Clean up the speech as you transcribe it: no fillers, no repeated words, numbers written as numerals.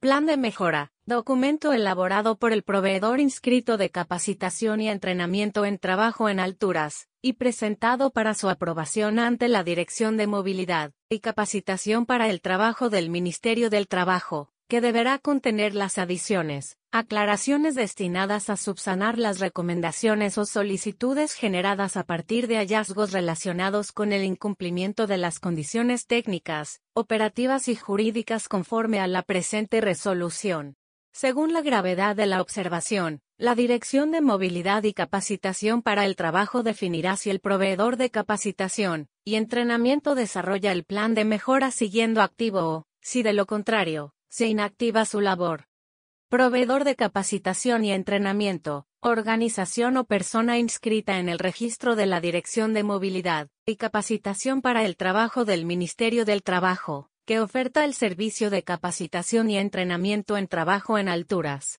Plan de mejora, documento elaborado por el proveedor inscrito de capacitación y entrenamiento en trabajo en alturas, y presentado para su aprobación ante la Dirección de Movilidad y Capacitación para el Trabajo del Ministerio del Trabajo, que deberá contener las adiciones, aclaraciones destinadas a subsanar las recomendaciones o solicitudes generadas a partir de hallazgos relacionados con el incumplimiento de las condiciones técnicas, operativas y jurídicas conforme a la presente resolución. Según la gravedad de la observación, la Dirección de Movilidad y Capacitación para el Trabajo definirá si el proveedor de capacitación y entrenamiento desarrolla el plan de mejora siguiendo activo o, si de lo contrario, se inactiva su labor. Proveedor de capacitación y entrenamiento, organización o persona inscrita en el registro de la Dirección de Movilidad y Capacitación para el Trabajo del Ministerio del Trabajo, que oferta el servicio de capacitación y entrenamiento en trabajo en alturas.